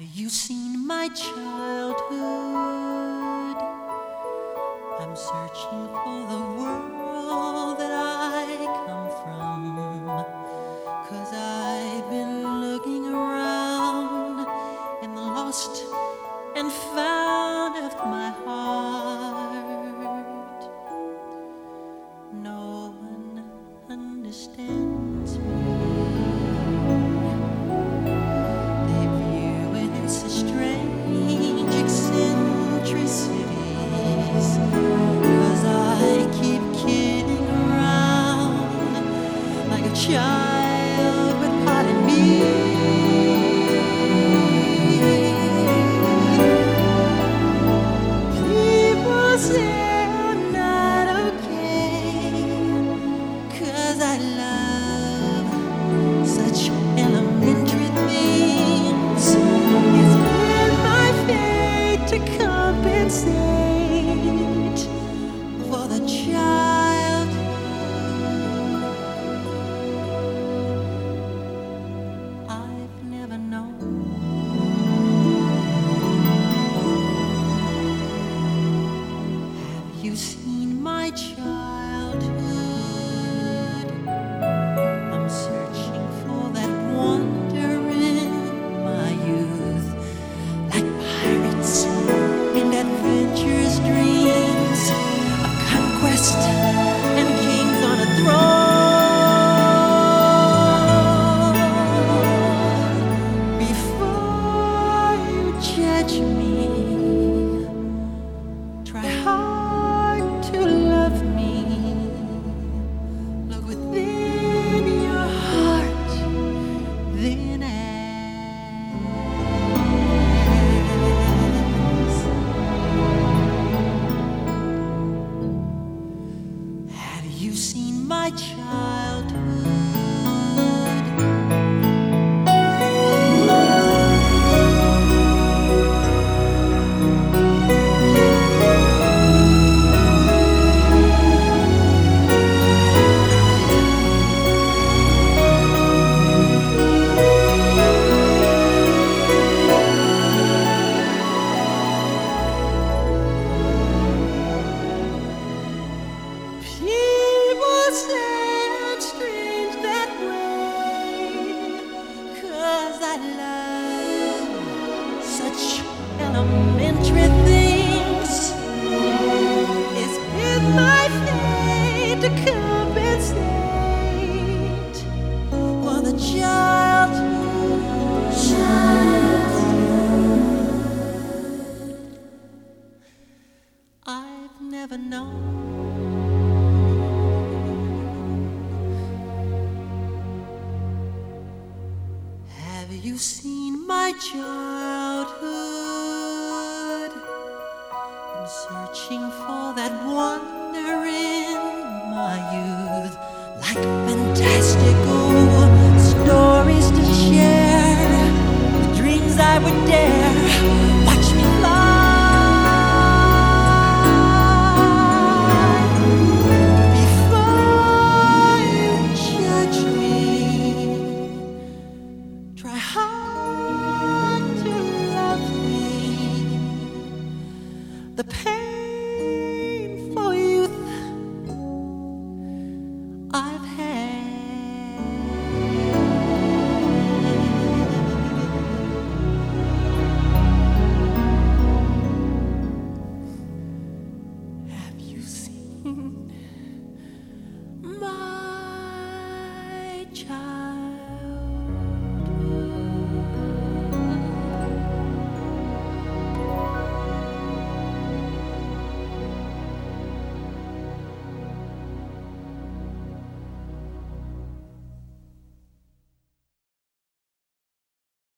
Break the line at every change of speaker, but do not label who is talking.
you seen my childhood? I'm searching for the world that I come from, 'cause I've been looking around in the lost and found of my heart. No one understands me. They view it as a strange eccentricities, 'cause I keep kidding around like a child with part in me. People say I'm not okay, 'cause I love such elementary things. It's been my fate to compensate for the child I've never known. Have you seen my childhood? I'm searching for that wonder in my youth, like pirates in adventurous dreams of conquest and kings on a throne. Before you judge me, try hard to love me. Look within your heart, then ask. Have you seen my childhood? People say I'm strange that way, 'cause I love such elementary things. It's been my fate to compensate for the child I've never known. Have you seen my childhood? I'm searching for that wonder in my youth, like fantastical stories to share, the dreams I would dare. Watch me fly. Before you judge me, try hard to love me. The painful youth I've had. Have you seen